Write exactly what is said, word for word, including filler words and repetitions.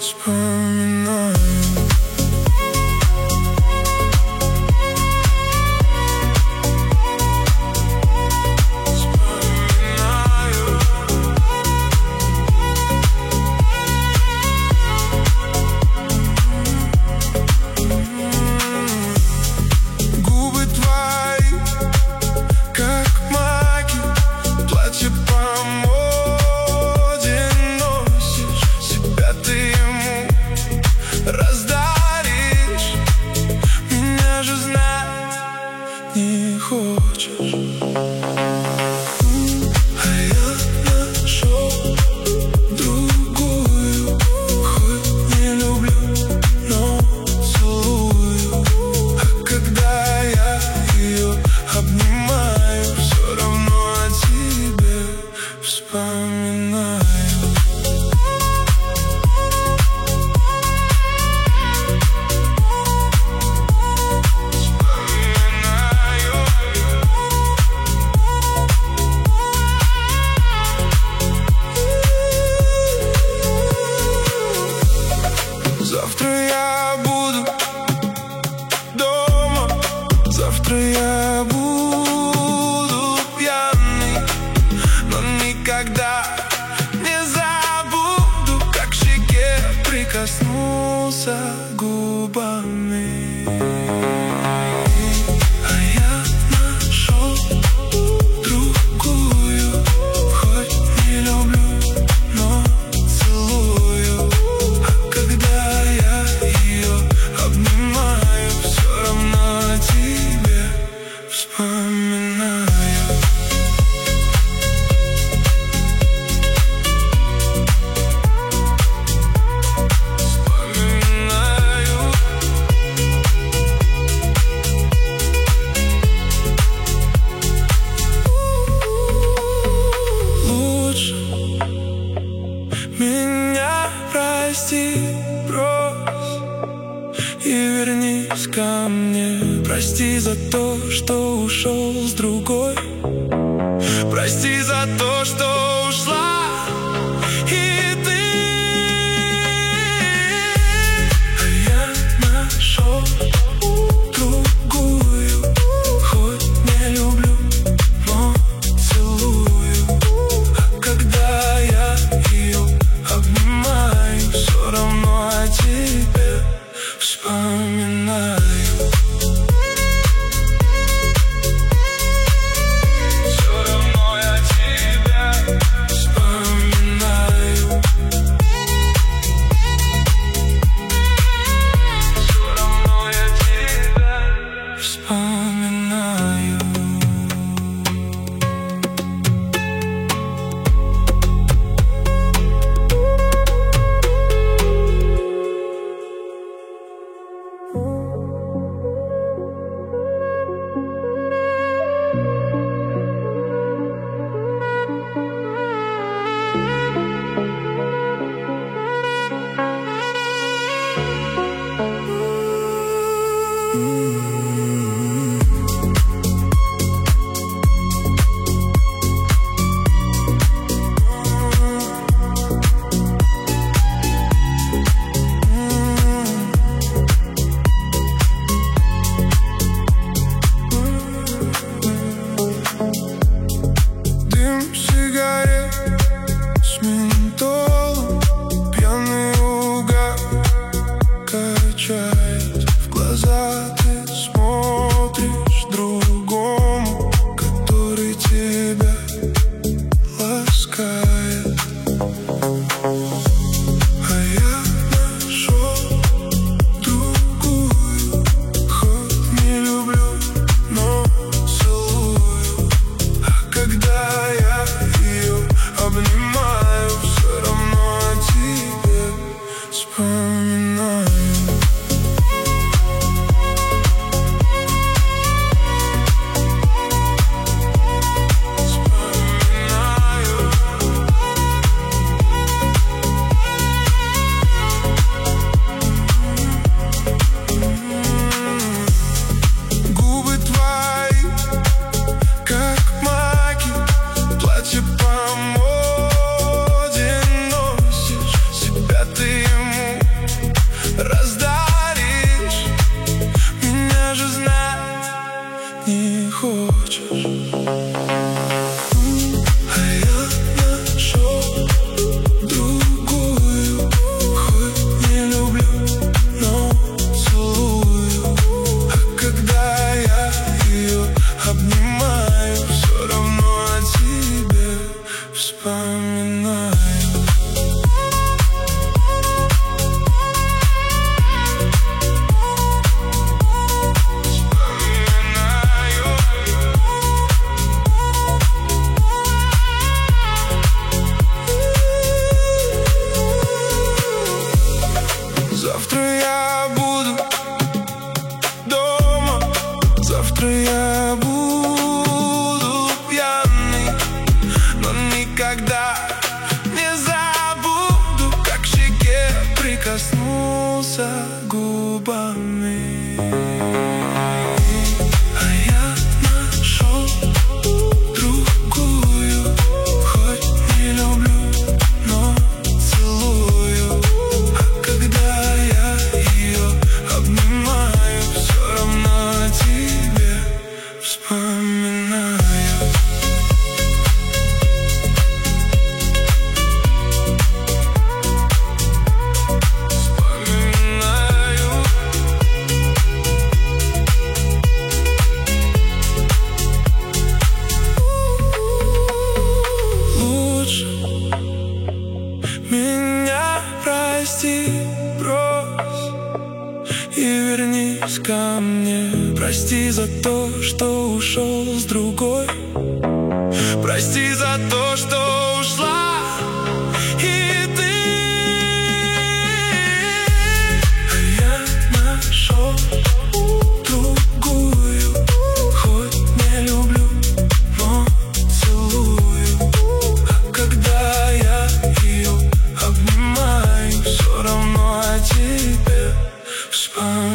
вспоминаю. Не хочешь, а я нашел другую. Хоть не люблю, но целую. А когда я ее обнимаю, все равно о тебе вспоминаю. Завтра я буду дома, завтра я буду пьяный, но никогда не забуду, как к щеке прикоснулся губами. А я нашел другую, хоть не люблю, но целую. А когда я ее обнимаю, все равно о тебе вспоминаю. Меня прости, брось и вернись ко мне. Прости за то, что ушел с другой. Прости за то, что ушла и ты. А я нашел другую, хоть не люблю, но целую. А когда я ее обнимаю, все равно о тебе вспоминаю. Все равно я тебя вспоминаю. Все равно я тебя вспоминаю. Дым сигарет с ментолом, пьяный угар качает. В глаза ты смотришь другому, который тебя ласкает. А я нашел другую, хоть не люблю, но целую. А когда я ее обнимаю, все равно о тебе вспоминаю. Губы твои, как маки, платье по моде носишь. Себя ты ему Завтра я буду дома, завтра я буду пьяный, но никогда не забуду, как к щеке прикоснулся губами. А я нашел другую, хоть не люблю, но целую. А когда я ее обнимаю, все равно о тебе вспоминаю. Меня прости, брось и вернись ко мне. Прости за то, что ушел с другой. Прости за то, что ушла и ты. А я нашел другую, хоть не люблю, но целую. А когда я ее обнимаю, все равно о тебе вспоминаю.